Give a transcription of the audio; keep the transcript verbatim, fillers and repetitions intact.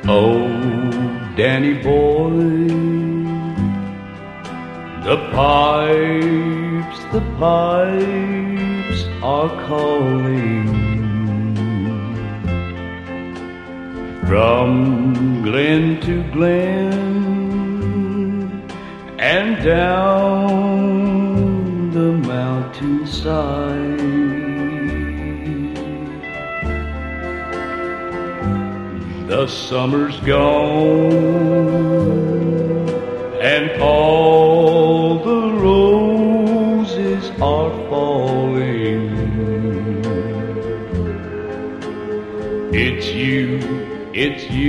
Oh, Danny boy, the pipes, the pipes are calling from glen to glen and down the mountainside. The summer's gone and all the roses are falling. It's you, it's you.